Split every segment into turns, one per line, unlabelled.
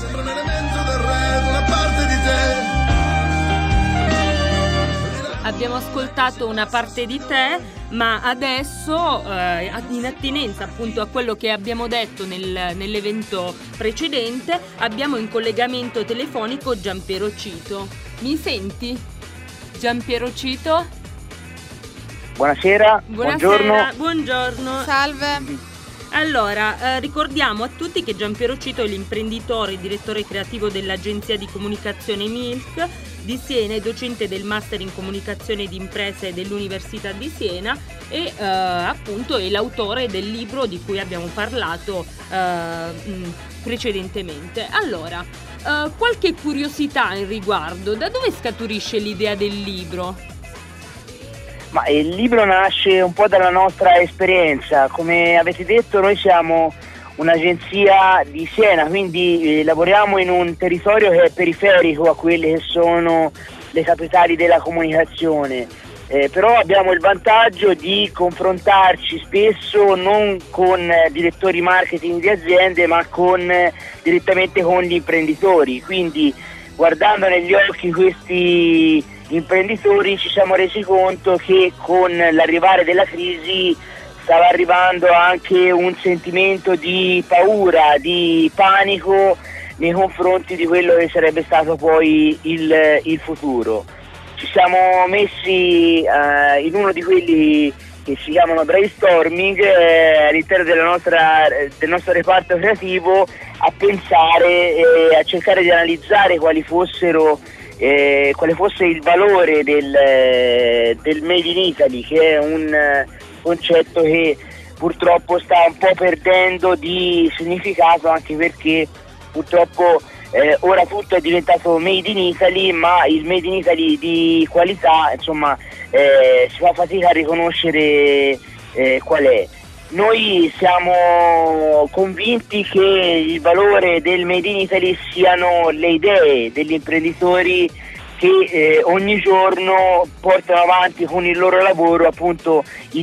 Sembra un elemento del re, una parte di te.
Abbiamo ascoltato una parte di te, ma adesso, in attinenza appunto a quello che abbiamo detto nell'evento precedente, abbiamo in collegamento telefonico Giampiero Cito. Mi senti? Giampiero Cito?
Buonasera,
buongiorno.
Salve.
Allora, ricordiamo a tutti che Giampiero Cito è l'imprenditore e direttore creativo dell'agenzia di comunicazione Milk di Siena e docente del Master in Comunicazione di Imprese dell'Università di Siena e appunto è l'autore del libro di cui abbiamo parlato precedentemente. Allora, qualche curiosità in riguardo, da dove scaturisce l'idea del libro?
Ma il libro nasce un po' dalla nostra esperienza. Come avete detto, noi siamo un'agenzia di Siena, quindi lavoriamo in un territorio che è periferico a quelle che sono le capitali della comunicazione, però abbiamo il vantaggio di confrontarci spesso non con direttori marketing di aziende, ma direttamente con gli imprenditori. Quindi guardando negli occhi questi imprenditori ci siamo resi conto che con l'arrivare della crisi stava arrivando anche un sentimento di paura, di panico nei confronti di quello che sarebbe stato poi il futuro. Ci siamo messi in uno di quelli che si chiamano brainstorming all'interno del nostro reparto creativo a pensare e a cercare di analizzare quale fosse il valore del Made in Italy, che è un concetto che purtroppo sta un po' perdendo di significato, anche perché purtroppo ora tutto è diventato Made in Italy, ma il Made in Italy di qualità, insomma, si fa fatica a riconoscere qual è. Noi siamo convinti che il valore del Made in Italy siano le idee degli imprenditori che ogni giorno portano avanti con il loro lavoro appunto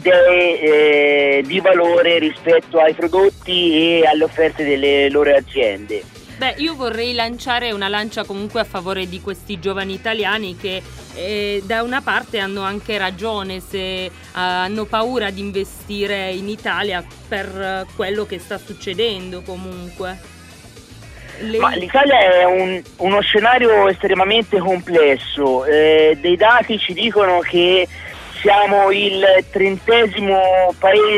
idee di valore rispetto ai prodotti e alle offerte delle loro aziende.
Beh, io vorrei lanciare una lancia comunque a favore di questi giovani italiani che da una parte hanno anche ragione se hanno paura di investire in Italia per quello che sta succedendo comunque.
Ma l'Italia è uno scenario estremamente complesso, dei dati ci dicono che siamo il 30°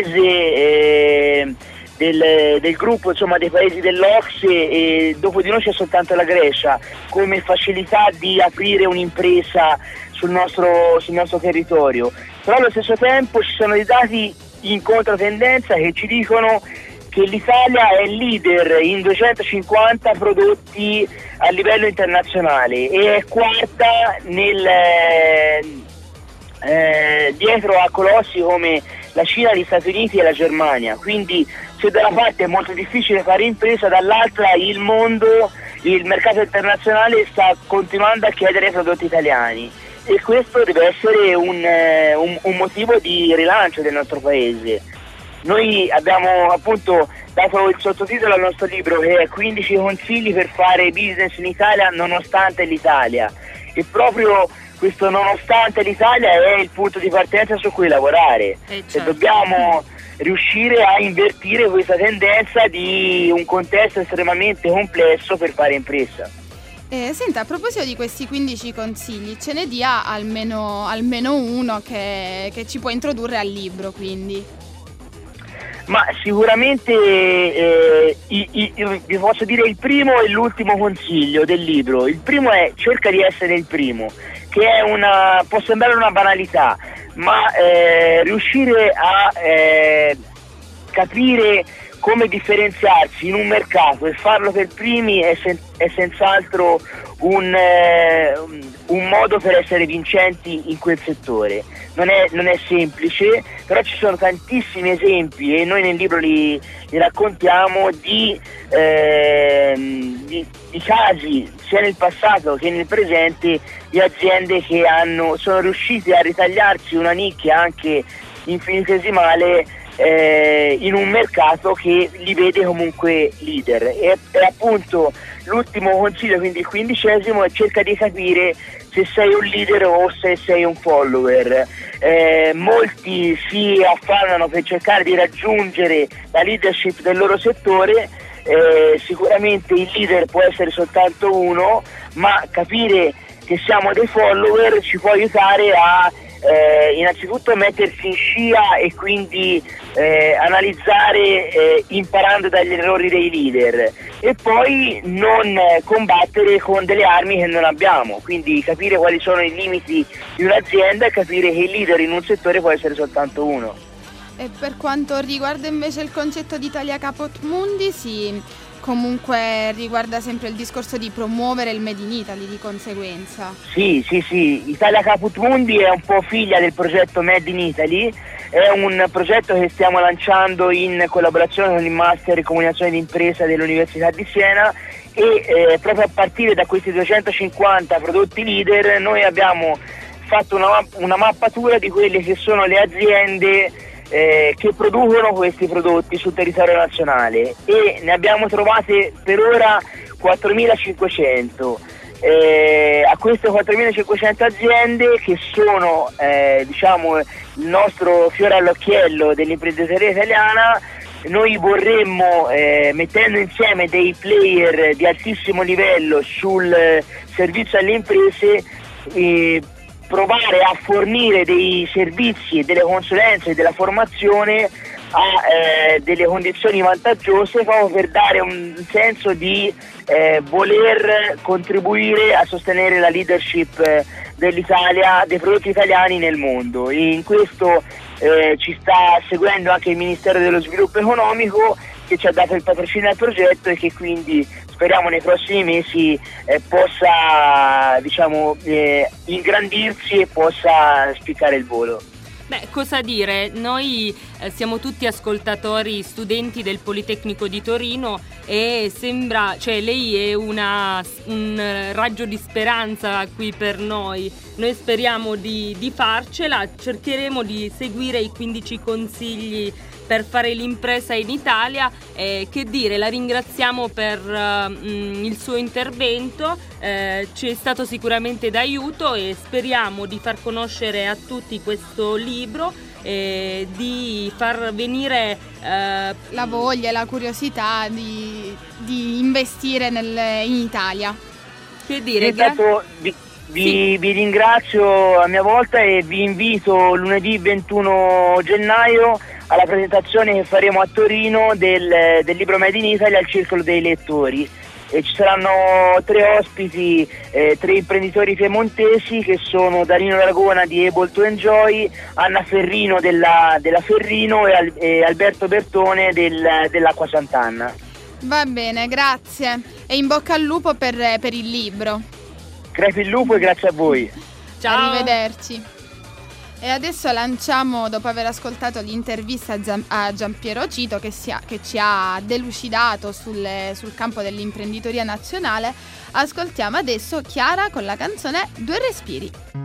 paese del gruppo, insomma, dei paesi dell'OCSE, e dopo di noi c'è soltanto la Grecia come facilità di aprire un'impresa sul nostro territorio. Però allo stesso tempo ci sono dei dati in controtendenza che ci dicono che l'Italia è leader in 250 prodotti a livello internazionale e è quarta dietro a colossi come la Cina, gli Stati Uniti e la Germania. Quindi se da una parte è molto difficile fare impresa, dall'altra il mercato internazionale sta continuando a chiedere prodotti italiani, e questo deve essere un motivo di rilancio del nostro paese. Noi abbiamo appunto dato il sottotitolo al nostro libro, che è 15 consigli per fare business in Italia nonostante l'Italia, e proprio questo nonostante l'Italia è il punto di partenza su cui lavorare.
Certo.
Dobbiamo riuscire a invertire questa tendenza di un contesto estremamente complesso per fare impresa.
Senta, a proposito di questi 15 consigli, ce ne dia almeno uno che ci può introdurre al libro, quindi.
Ma sicuramente vi posso dire il primo e l'ultimo consiglio del libro. Il primo è: cerca di essere il primo, che è può sembrare una banalità, ma riuscire a capire come differenziarsi in un mercato e farlo per primi è senz'altro un modo per essere vincenti in quel settore. Non è semplice, però ci sono tantissimi esempi, e noi nel libro li raccontiamo, di casi sia nel passato che nel presente di aziende che sono riuscite a ritagliarsi una nicchia anche infinitesimale in un mercato che li vede comunque leader, e appunto l'ultimo consiglio, quindi il 15°, è cerca di capire se sei un leader o se sei un follower. Molti si affannano per cercare di raggiungere la leadership del loro settore. Sicuramente il leader può essere soltanto uno, ma capire che siamo dei follower ci può aiutare a innanzitutto mettersi in scia e quindi analizzare imparando dagli errori dei leader, e poi non combattere con delle armi che non abbiamo, quindi capire quali sono i limiti di un'azienda e capire che il leader in un settore può essere soltanto uno.
E per quanto riguarda invece il concetto di Italia Caput Mundi, comunque riguarda sempre il discorso di promuovere il Made in Italy, di conseguenza.
Sì, Italia Caput Mundi è un po' figlia del progetto Made in Italy, è un progetto che stiamo lanciando in collaborazione con il Master in Comunicazione d'Impresa dell'Università di Siena, e proprio a partire da questi 250 prodotti leader noi abbiamo fatto una mappatura di quelle che sono le aziende che producono questi prodotti sul territorio nazionale, e ne abbiamo trovate per ora 4.500. A queste 4.500 aziende, che sono il nostro fiore all'occhiello dell'imprenditoria italiana, noi vorremmo, mettendo insieme dei player di altissimo livello sul servizio alle imprese, provare a fornire dei servizi, delle consulenze e della formazione a delle condizioni vantaggiose, proprio per dare un senso di voler contribuire a sostenere la leadership dell'Italia, dei prodotti italiani nel mondo. E in questo ci sta seguendo anche il Ministero dello Sviluppo Economico, che ci ha dato il patrocinio al progetto e che quindi speriamo nei prossimi mesi possa ingrandirsi e possa spiccare il volo.
Beh, cosa dire, noi siamo tutti ascoltatori, studenti del Politecnico di Torino, e sembra, lei è un raggio di speranza qui per noi. Noi speriamo di farcela, cercheremo di seguire i 15 consigli per fare l'impresa in Italia. Che dire, la ringraziamo per il suo intervento, ci è stato sicuramente d'aiuto, e speriamo di far conoscere a tutti questo libro, di far venire
la voglia e la curiosità di investire in Italia.
Che dire,
vi ringrazio a mia volta e vi invito lunedì 21 gennaio alla presentazione che faremo a Torino del libro Made in Italy al Circolo dei Lettori, e ci saranno 3 ospiti, 3 imprenditori piemontesi, che sono Danilo Dragona di Able to Enjoy, Anna Ferrino della Ferrino e Alberto Bertone dell'Acqua Sant'Anna.
Va bene, grazie, e in bocca al lupo per il libro.
Crepi il lupo e grazie a voi.
Ciao.
Arrivederci. E adesso lanciamo, dopo aver ascoltato l'intervista a Giampiero Cito, che ci ha delucidato sul campo dell'imprenditoria nazionale, ascoltiamo adesso Chiara con la canzone Due respiri.